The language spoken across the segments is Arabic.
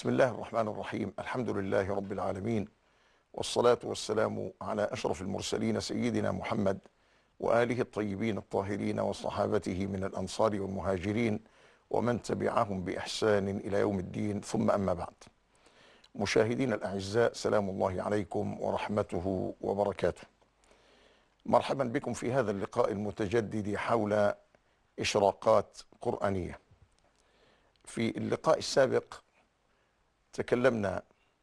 بسم الله الرحمن الرحيم. الحمد لله رب العالمين، والصلاة والسلام على أشرف المرسلين سيدنا محمد وآله الطيبين الطاهرين وصحابته من الأنصار والمهاجرين ومن تبعهم بإحسان إلى يوم الدين، ثم أما بعد. مشاهدين الأعزاء، سلام الله عليكم ورحمته وبركاته. مرحبا بكم في هذا اللقاء المتجدد حول إشراقات قرآنية. في اللقاء السابق تكلمنا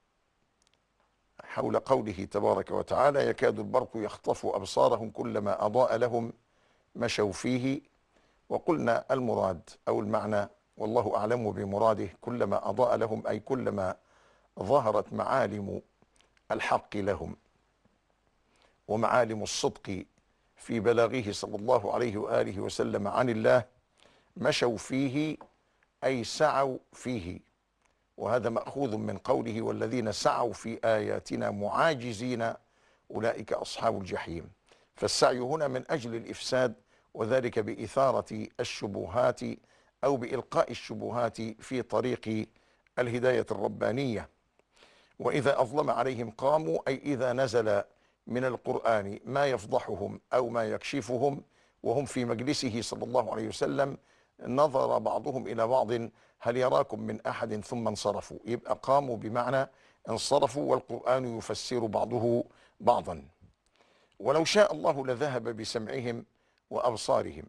حول قوله تبارك وتعالى: يكاد البرق يخطف أبصارهم كلما أضاء لهم مشوا فيه. وقلنا المراد أو المعنى والله أعلم بمراده كلما أضاء لهم، أي كلما ظهرت معالم الحق لهم ومعالم الصدق في بلاغه صلى الله عليه وآله وسلم عن الله مشوا فيه، أي سعوا فيه. وهذا مأخوذ من قوله: والذين سعوا في آياتنا معاجزين أولئك أصحاب الجحيم. فالسعي هنا من أجل الإفساد، وذلك بإثارة الشبهات أو بإلقاء الشبهات في طريق الهداية الربانية. وإذا أظلم عليهم قاموا، أي إذا نزل من القرآن ما يفضحهم أو ما يكشفهم وهم في مجلسه صلى الله عليه وسلم، نظر بعضهم إلى بعض: هل يراكم من أحد ثم انصرفوا. يبقى قاموا بمعنى انصرفوا، والقرآن يفسر بعضه بعضا. ولو شاء الله لذهب بسمعهم وأبصارهم.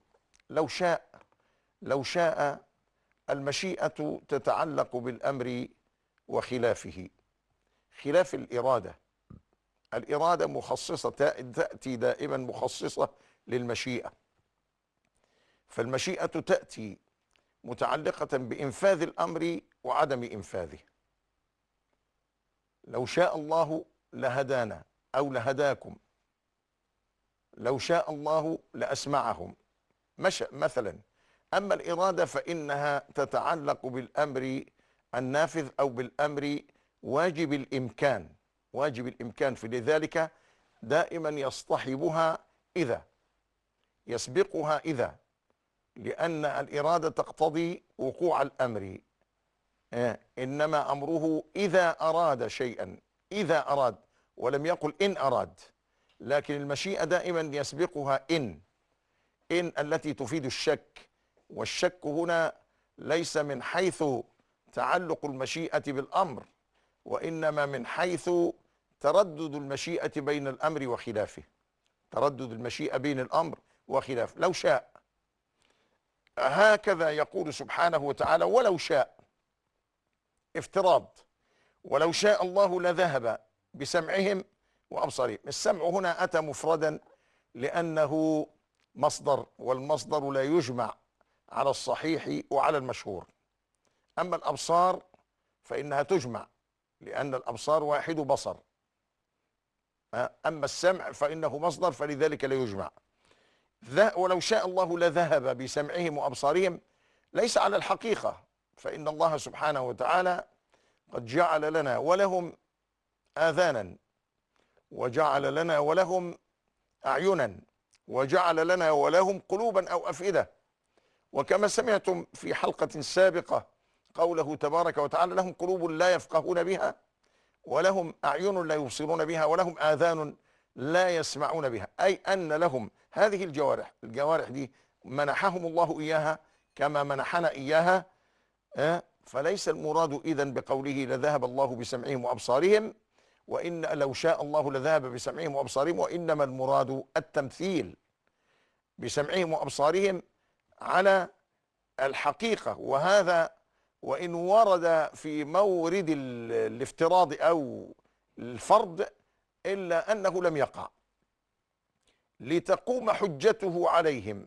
لو شاء المشيئة تتعلق بالأمر وخلافه، خلاف الإرادة. الإرادة مخصصة، تأتي دائما مخصصة للمشيئة، فالمشيئة تأتي متعلقة بإنفاذ الأمر وعدم إنفاذه. لو شاء الله لهدانا أو لهداكم، لو شاء الله لأسمعهم مثلا. أما الإرادة فإنها تتعلق بالأمر النافذ أو بالأمر واجب الإمكان، فلذلك دائما يصطحبها إذا، يسبقها إذا، لأن الإرادة تقتضي وقوع الأمر. إنما أمره إذا أراد شيئا، إذا أراد، ولم يقل إن أراد. لكن المشيئة دائما يسبقها إن التي تفيد الشك، والشك هنا ليس من حيث تعلق المشيئة بالأمر، وإنما من حيث تردد المشيئة بين الأمر وخلافه، تردد المشيئة بين الأمر وخلافه. لو شاء، هكذا يقول سبحانه وتعالى: ولو شاء، افتراض. ولو شاء الله لذهب بسمعهم وأبصارهم. السمع هنا أتى مفردا لأنه مصدر، والمصدر لا يجمع على الصحيح وعلى المشهور. أما الأبصار فإنها تجمع، لأن الأبصار واحد بصر. أما السمع فإنه مصدر، فلذلك لا يجمع. ولو شاء الله لذهب بسمعهم وأبصارهم ليس على الحقيقة، فإن الله سبحانه وتعالى قد جعل لنا ولهم آذانا، وجعل لنا ولهم أعينا، وجعل لنا ولهم قلوبا أو أفئدة. وكما سمعتم في حلقة سابقة قوله تبارك وتعالى: لهم قلوب لا يفقهون بها، ولهم أعين لا يبصرون بها، ولهم آذان لا يسمعون بها. أي أن لهم هذه الجوارح دي منحهم الله إياها كما منحنا إياها. فليس المراد إذن بقوله لذهب الله بسمعهم وأبصارهم، وإن لو شاء الله لذهب بسمعهم وأبصارهم، وإنما المراد التمثيل بسمعهم وأبصارهم على الحقيقة. وهذا وإن ورد في مورد الافتراض أو الفرض، إلا أنه لم يقع، لتقوم حجته عليهم،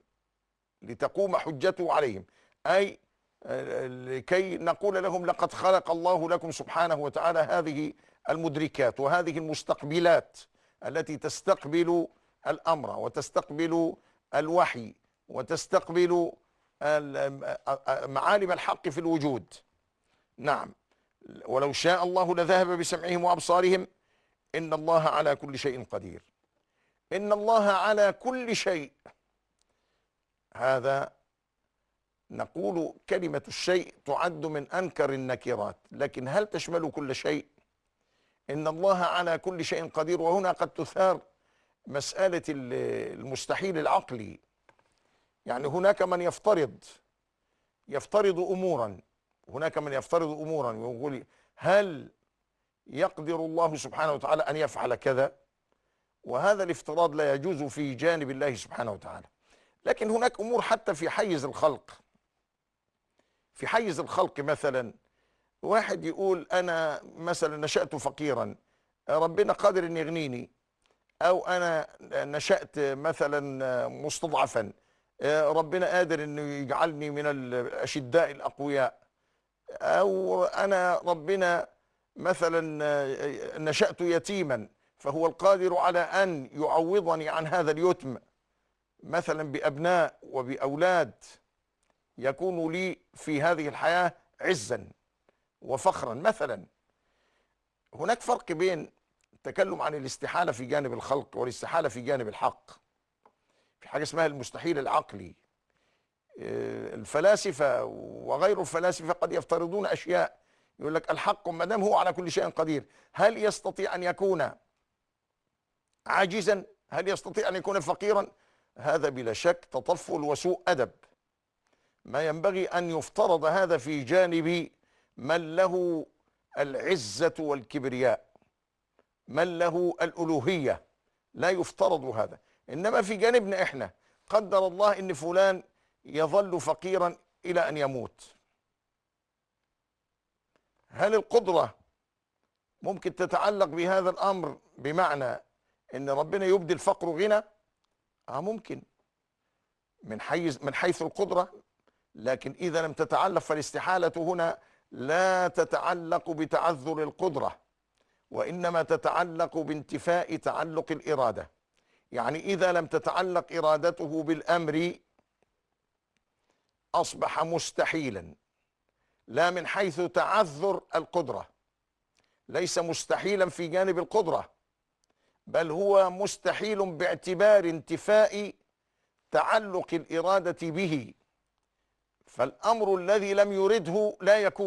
أي لكي نقول لهم: لقد خلق الله لكم سبحانه وتعالى هذه المدركات وهذه المستقبلات التي تستقبل الأمر وتستقبل الوحي وتستقبل معالم الحق في الوجود. نعم، ولو شاء الله لذهب بسمعهم وأبصارهم، إن الله على كل شيء قدير. إن الله على كل شيء، هذا نقول كلمة الشيء تعد من أنكر النكرات، لكن هل تشمل كل شيء؟ إن الله على كل شيء قدير. وهنا قد تثار مسألة المستحيل العقلي. يعني هناك من يفترض أمورا، هناك من يفترض أمورا ويقول هل يقدر الله سبحانه وتعالى أن يفعل كذا؟ وهذا الافتراض لا يجوز في جانب الله سبحانه وتعالى. لكن هناك أمور حتى في حيز الخلق، في حيز الخلق مثلا واحد يقول أنا مثلا نشأت فقيرا، ربنا قادر أن يغنيني، أو أنا نشأت مثلا مستضعفا، ربنا قادر أنه يجعلني من الأشداء الأقوياء، أو أنا ربنا مثلا نشأت يتيما فهو القادر على أن يعوضني عن هذا اليتم مثلا بأبناء وبأولاد يكون لي في هذه الحياة عزا وفخرا مثلا. هناك فرق بين التكلم عن الاستحالة في جانب الخلق والاستحالة في جانب الحق. في حاجة اسمها المستحيل العقلي. الفلاسفة وغير الفلاسفة قد يفترضون أشياء، يقول لك الحق ما دام هو على كل شيء قدير، هل يستطيع أن يكون عاجزا؟ هل يستطيع أن يكون فقيرا؟ هذا بلا شك تطفل وسوء أدب. ما ينبغي أن يفترض هذا في جانب من له العزة والكبرياء، من له الألوهية، لا يفترض هذا. إنما في جانبنا إحنا قدر الله إن فلان يظل فقيرا إلى أن يموت، هل القدرة ممكن تتعلق بهذا الأمر بمعنى إن ربنا يبدي الفقر غنى؟ ممكن من حيث القدرة، لكن إذا لم تتعلق فالاستحالة هنا لا تتعلق بتعذر القدرة، وإنما تتعلق بانتفاء تعلق الإرادة. يعني إذا لم تتعلق إرادته بالأمر أصبح مستحيلا، لا من حيث تعذر القدرة، ليس مستحيلا في جانب القدرة، بل هو مستحيل باعتبار انتفاء تعلق الإرادة به. فالأمر الذي لم يرده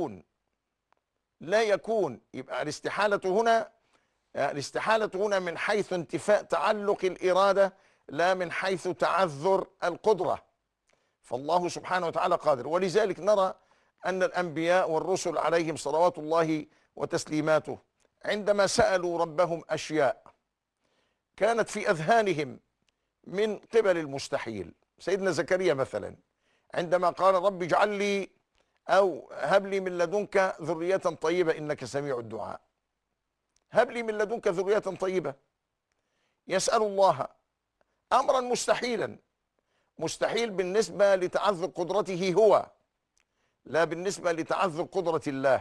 لا يكون. يبقى الاستحالة هنا من حيث انتفاء تعلق الإرادة، لا من حيث تعذر القدرة. فالله سبحانه وتعالى قادر. ولذلك نرى أن الأنبياء والرسل عليهم صلوات الله وتسليماته عندما سألوا ربهم أشياء كانت في أذهانهم من قبل المستحيل. سيدنا زكريا مثلا عندما قال رب اجعل لي أو هب لي من لدنك ذرية طيبة إنك سميع الدعاء، هب لي من لدنك ذرية طيبة، يسأل الله أمرا مستحيلا، مستحيل بالنسبة لتعذر قدرته هو، لا بالنسبة لتعذر قدرة الله.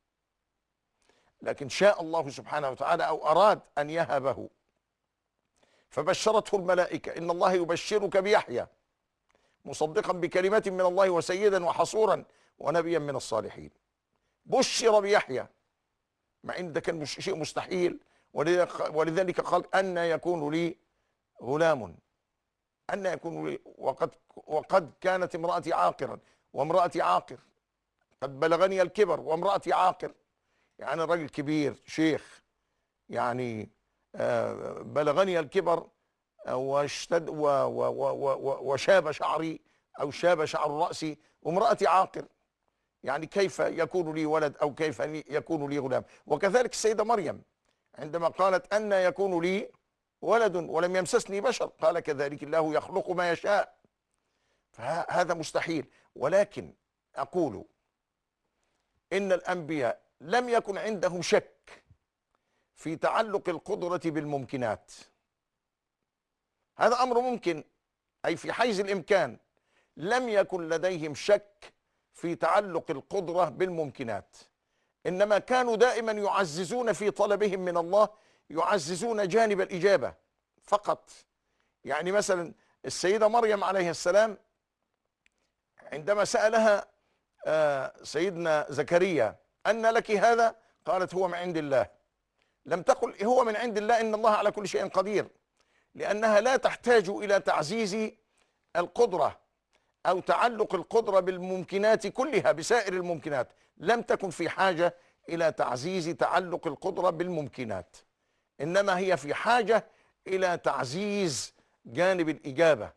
لكن شاء الله سبحانه وتعالى أو أراد أن يهبه، فبشرته الملائكة إن الله يبشرك بيحيى مصدقا بكلمات من الله وسيدا وحصورا ونبيا من الصالحين. بشر بيحيى مع ان ده كان شيء مستحيل، ولذلك قال أن يكون لي غلام، أن يكون لي وقد كانت امرأتي عاقرا وامرأتي عاقر، قد بلغني الكبر وامرأتي عاقر. يعني الرجل كبير شيخ، يعني بلغني الكبر واشتد وشاب شعري أو شاب شعر رأسي وامرأتي عاقر، يعني كيف يكون لي ولد أو كيف يكون لي غلام؟ وكذلك السيدة مريم عندما قالت أن يكون لي ولد ولم يمسسني بشر، قال كذلك الله يخلق ما يشاء. فهذا مستحيل. ولكن أقول إن الأنبياء لم يكن عندهم شك في تعلق القدرة بالممكنات. هذا أمر ممكن، أي في حيز الإمكان. لم يكن لديهم شك في تعلق القدرة بالممكنات، إنما كانوا دائما يعززون في طلبهم من الله، يعززون جانب الإجابة فقط. يعني مثلا السيدة مريم عليه السلام عندما سألها سيدنا زكريا أن لك هذا؟ قالت هو من عند الله. لم تقل هو من عند الله إن الله على كل شيء قدير، لأنها لا تحتاج إلى تعزيز القدرة أو تعلق القدرة بالممكنات كلها بسائر الممكنات، لم تكن في حاجة إلى تعزيز تعلق القدرة بالممكنات، إنما هي في حاجة إلى تعزيز جانب الإجابة.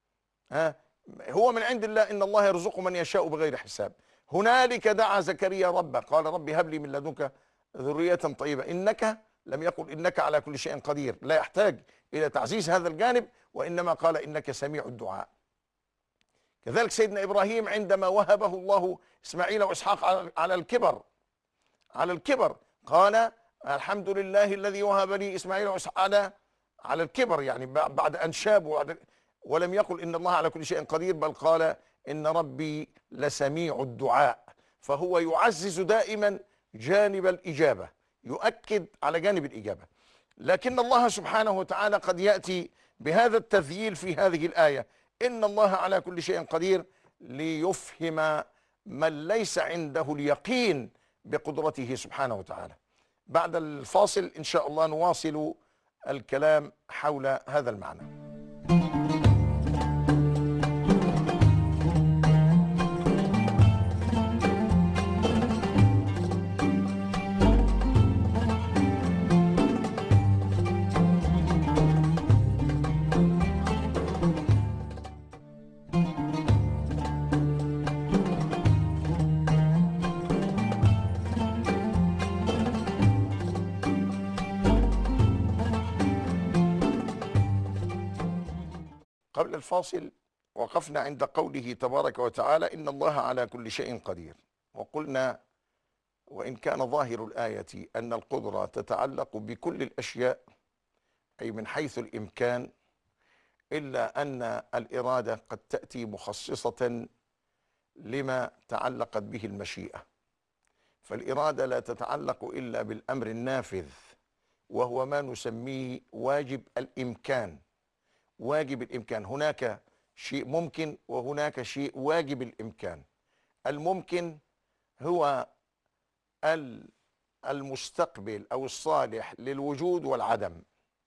هو من عند الله، إن الله يرزق من يشاء بغير حساب. هنالك دعا زكريا ربه قال رب هب لي من لدنك ذرية طيبة إنك، لم يقل إنك على كل شيء قدير، لا يحتاج إلى تعزيز هذا الجانب، وإنما قال إنك سميع الدعاء. كذلك سيدنا إبراهيم عندما وهبه الله إسماعيل وإسحاق على الكبر قال الحمد لله الذي وهب لي إسماعيل وإسحاق على الكبر، يعني بعد أن شابوا، ولم يقل إن الله على كل شيء قدير، بل قال إن ربي لسميع الدعاء. فهو يعزز دائما جانب الإجابة، يؤكد على جانب الإجابة. لكن الله سبحانه وتعالى قد يأتي بهذا التذييل في هذه الآية، إن الله على كل شيء قدير، ليفهم من ليس عنده اليقين بقدرته سبحانه وتعالى. بعد الفاصل إن شاء الله نواصل الكلام حول هذا المعنى. قبل الفاصل وقفنا عند قوله تبارك وتعالى إن الله على كل شيء قدير، وقلنا وإن كان ظاهر الآية أن القدرة تتعلق بكل الأشياء أي من حيث الإمكان، إلا أن الإرادة قد تأتي مخصصة لما تعلقت به المشيئة، فالإرادة لا تتعلق إلا بالأمر النافذ، وهو ما نسميه واجب الإمكان. واجب الإمكان، هناك شيء ممكن وهناك شيء واجب الإمكان. الممكن هو المستقبل أو الصالح للوجود والعدم،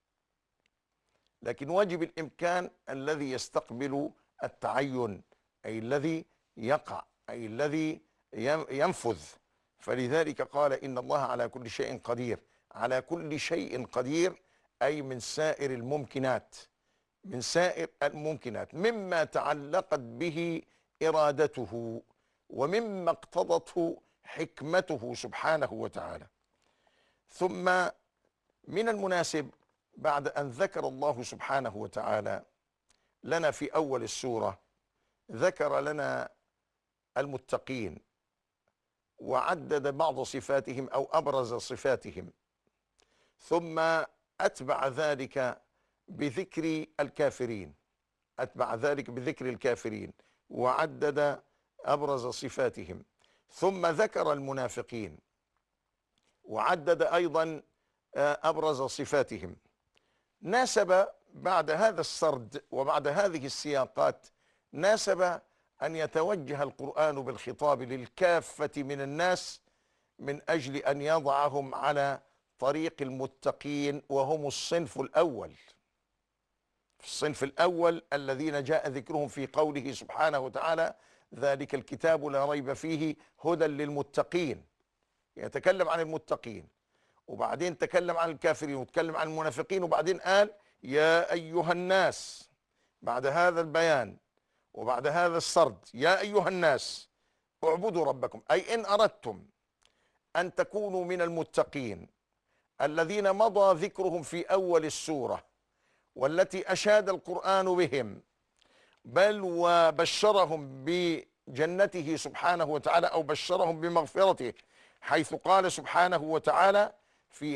لكن واجب الإمكان الذي يستقبل التعين، أي الذي يقع، أي الذي ينفذ. فلذلك قال إن الله على كل شيء قدير. على كل شيء قدير أي من سائر الممكنات، من سائر الممكنات، مما تعلقت به إرادته ومما اقتضته حكمته سبحانه وتعالى. ثم من المناسب بعد أن ذكر الله سبحانه وتعالى لنا في أول السورة، ذكر لنا المتقين وعدد بعض صفاتهم أو أبرز صفاتهم، ثم أتبع ذلك بذكر الكافرين، أتبع ذلك بذكر الكافرين وعدد أبرز صفاتهم، ثم ذكر المنافقين وعدد أيضا أبرز صفاتهم. ناسب بعد هذا السرد وبعد هذه السياقات، ناسب أن يتوجه القرآن بالخطاب للكافة من الناس من أجل أن يضعهم على طريق المتقين، وهم الصنف الأول. الصنف الأول الذين جاء ذكرهم في قوله سبحانه وتعالى ذلك الكتاب لا ريب فيه هدى للمتقين. يتكلم عن المتقين، وبعدين تكلم عن الكافرين، وتكلم عن المنافقين، وبعدين قال يا أيها الناس. بعد هذا البيان وبعد هذا السرد، يا أيها الناس اعبدوا ربكم، أي إن أردتم أن تكونوا من المتقين الذين مضى ذكرهم في أول السورة والتي أشاد القرآن بهم، بل وبشرهم بجنته سبحانه وتعالى، أو بشرهم بمغفرته، حيث قال سبحانه وتعالى في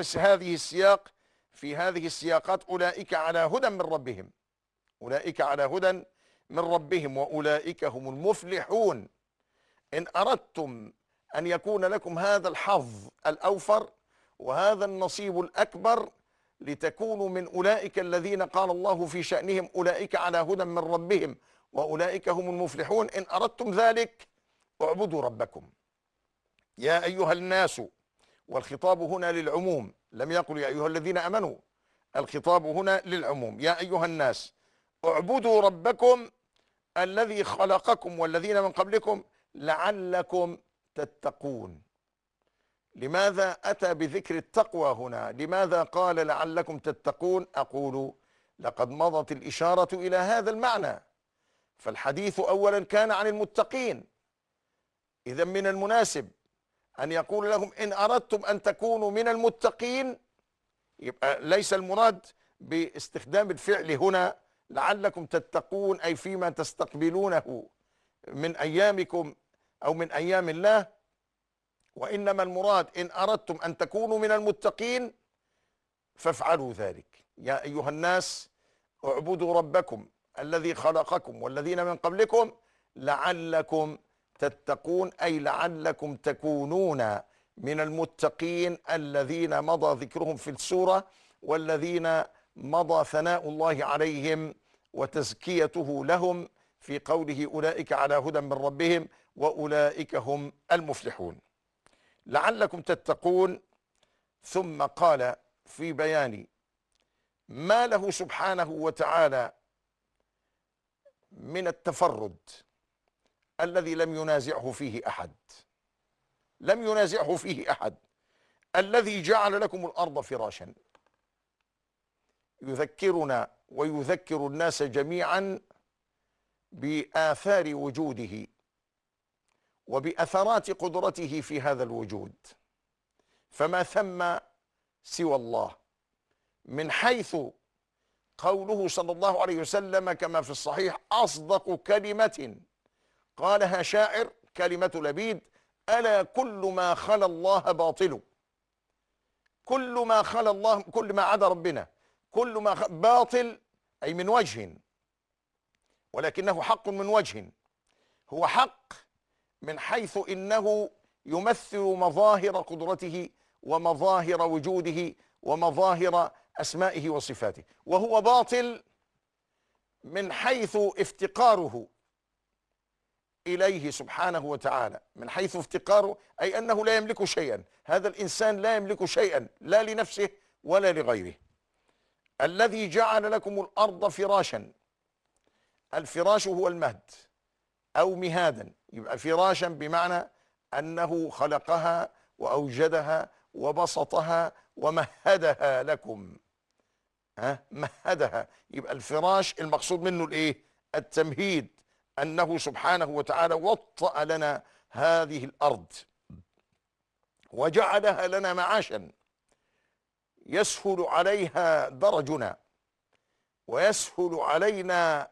هذه السياقات أولئك على هدى من ربهم، أولئك على هدى من ربهم وأولئك هم المفلحون. إن أردتم أن يكون لكم هذا الحظ الأوفر وهذا النصيب الأكبر لتكونوا من أولئك الذين قال الله في شأنهم أولئك على هدى من ربهم وأولئك هم المفلحون، إن أردتم ذلك اعبدوا ربكم. يا أيها الناس، والخطاب هنا للعموم، لم يقل يا أيها الذين آمنوا، الخطاب هنا للعموم. يا أيها الناس اعبدوا ربكم الذي خلقكم والذين من قبلكم لعلكم تتقون. لماذا أتى بذكر التقوى هنا؟ لماذا قال لعلكم تتقون؟ أقول لقد مضت الإشارة إلى هذا المعنى، فالحديث أولا كان عن المتقين، إذا من المناسب أن يقول لهم إن أردتم أن تكونوا من المتقين، يبقى ليس المراد باستخدام الفعل هنا لعلكم تتقون أي فيما تستقبلونه من أيامكم أو من أيام الله، وإنما المراد إن أردتم أن تكونوا من المتقين فافعلوا ذلك. يا أيها الناس اعبدوا ربكم الذي خلقكم والذين من قبلكم لعلكم تتقون، أي لعلكم تكونون من المتقين الذين مضى ذكرهم في السورة، والذين مضى ثناء الله عليهم وتزكيته لهم في قوله أولئك على هدى من ربهم وأولئك هم المفلحون. لعلكم تتقون. ثم قال في بيان ما له سبحانه وتعالى من التفرد الذي لم ينازعه فيه أحد، لم ينازعه فيه أحد، الذي جعل لكم الأرض فراشا، يذكرنا ويذكر الناس جميعا بآثار وجوده وبأثرات قدرته في هذا الوجود، فما ثم سوى الله، من حيث قوله صلى الله عليه وسلم كما في الصحيح أصدق كلمة قالها شاعر كلمة لبيد: ألا كل ما خلا الله باطل. كل ما خلا الله، كل ما عدا ربنا، كل ما باطل أي من وجه، ولكنه حق من وجه. هو حق من حيث إنه يمثل مظاهر قدرته ومظاهر وجوده ومظاهر أسمائه وصفاته، وهو باطل من حيث افتقاره إليه سبحانه وتعالى، من حيث افتقاره أي أنه لا يملك شيئا، هذا الإنسان لا يملك شيئا لا لنفسه ولا لغيره. الذي جعل لكم الأرض فراشا، الفراش هو المهد أو مهادا، يبقى فراشا بمعنى أنه خلقها وأوجدها وبسطها ومهدها لكم. مهدها، يبقى الفراش المقصود منه الايه؟ التمهيد، أنه سبحانه وتعالى وطأ لنا هذه الأرض وجعلها لنا معاشا يسهل عليها درجنا ويسهل علينا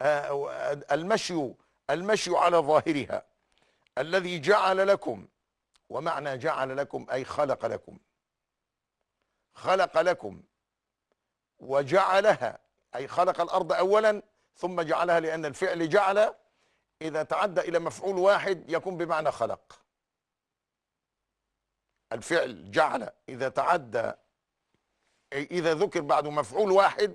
المشي على ظاهرها. الذي جعل لكم، ومعنى جعل لكم أي خلق لكم، خلق لكم وجعلها أي خلق الأرض أولا ثم جعلها، لأن الفعل جعل إذا تعدى إلى مفعول واحد يكون بمعنى خلق. الفعل جعل إذا تعدى، إذا ذكر بعد مفعول واحد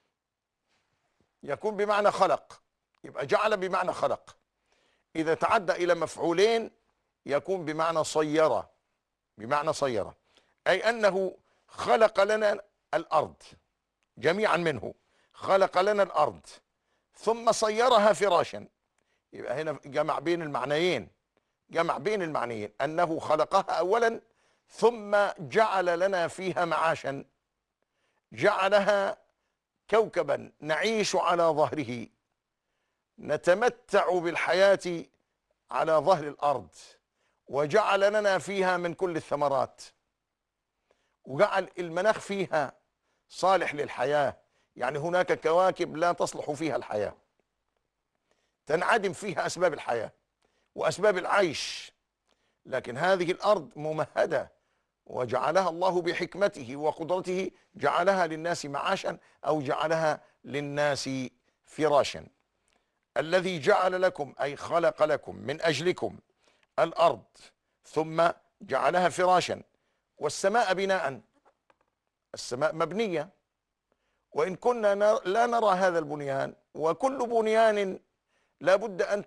يكون بمعنى خلق، يبقى جعل بمعنى خلق. إذا تعدى إلى مفعولين يكون بمعنى صيرة، بمعنى صيرة، أي أنه خلق لنا الأرض جميعا منه، خلق لنا الأرض ثم صيرها فراشا. يبقى هنا جمع بين المعنيين، جمع بين المعنيين، أنه خلقها أولا ثم جعل لنا فيها معاشا، جعلها كوكبا نعيش على ظهره، نتمتع بالحياة على ظهر الأرض، وجعل لنا فيها من كل الثمرات، وجعل المناخ فيها صالح للحياة. يعني هناك كواكب لا تصلح فيها الحياة، تنعدم فيها أسباب الحياة وأسباب العيش، لكن هذه الأرض ممهدة وجعلها الله بحكمته وقدرته، جعلها للناس معاشا أو جعلها للناس فراشا. الذي جعل لكم أي خلق لكم من أجلكم الأرض ثم جعلها فراشا، والسماء بناء، السماء مبنية، وإن كنا لا نرى هذا البنيان، وكل بنيان لا بد أن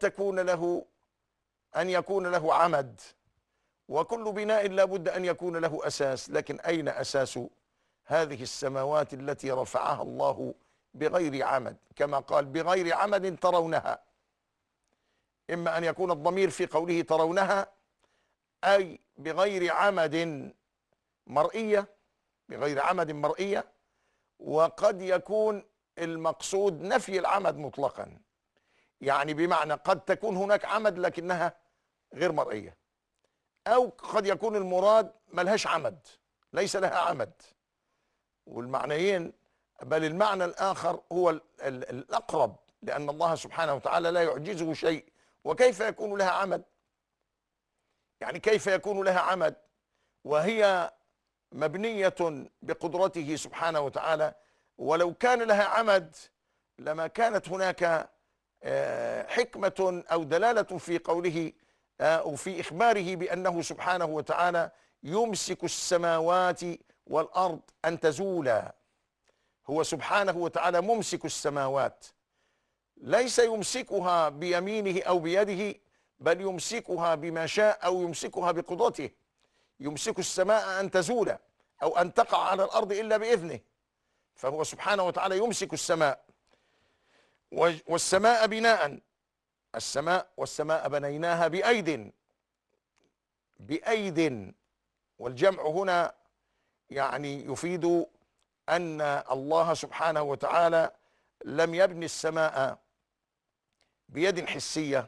يكون له عمد، وكل بناء لا بد أن يكون له أساس، لكن أين أساس هذه السماوات التي رفعها الله بغير عمد؟ كما قال: بغير عمد ترونها. إما أن يكون الضمير في قوله ترونها أي بغير عمد مرئية، بغير عمد مرئية، وقد يكون المقصود نفي العمد مطلقا، يعني بمعنى قد تكون هناك عمد لكنها غير مرئية، أو قد يكون المراد ملهاش عمد، ليس لها عمد. والمعنيين، بل المعنى الآخر هو الأقرب، لأن الله سبحانه وتعالى لا يعجزه شيء، وكيف يكون لها عمد؟ يعني كيف يكون لها عمد وهي مبنية بقدرته سبحانه وتعالى؟ ولو كان لها عمد لما كانت هناك حكمة أو دلالة في قوله أو في إخباره بأنه سبحانه وتعالى يمسك السماوات والأرض أن تزولا. هو سبحانه وتعالى ممسك السماوات، ليس يمسكها بيمينه أو بيده، بل يمسكها بما شاء أو يمسكها بقدرته. يمسك السماء أن تزول أو أن تقع على الأرض إلا بإذنه، فهو سبحانه وتعالى يمسك السماء. والسماء بناء، والسماء بنيناها بأيد، والجمع هنا يعني يفيد أن الله سبحانه وتعالى لم يبني السماء بيد حسية،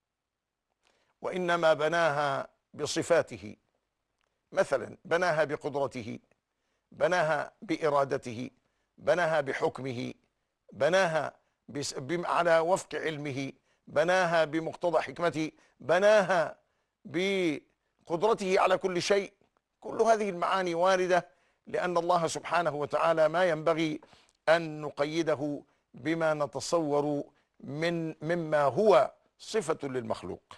وإنما بناها بصفاته. مثلا بناها بقدرته، بناها بإرادته، بناها بحكمه، بناها على وفق علمه، بناها بمقتضى حكمته، بناها بقدرته على كل شيء. كل هذه المعاني واردة، لأن الله سبحانه وتعالى ما ينبغي أن نقيده بما نتصور مما هو صفة للمخلوق.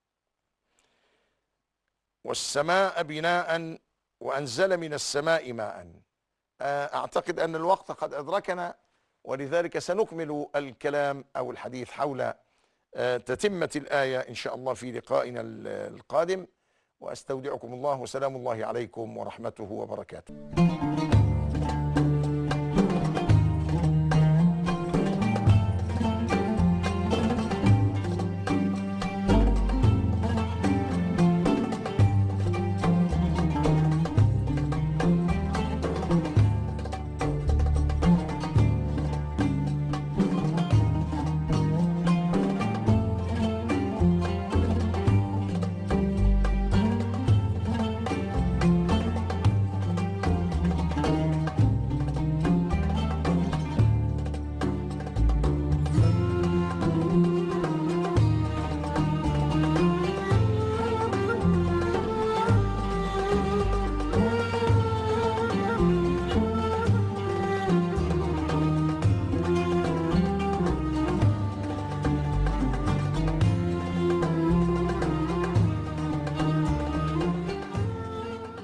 والسماء بناء وأنزل من السماء ماء. أعتقد أن الوقت قد أدركنا، ولذلك سنكمل الكلام أو الحديث حول تتمة الآية إن شاء الله في لقائنا القادم. وأستودعكم الله، وسلام الله عليكم ورحمته وبركاته.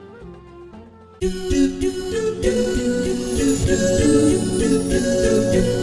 do do do do do do do do do do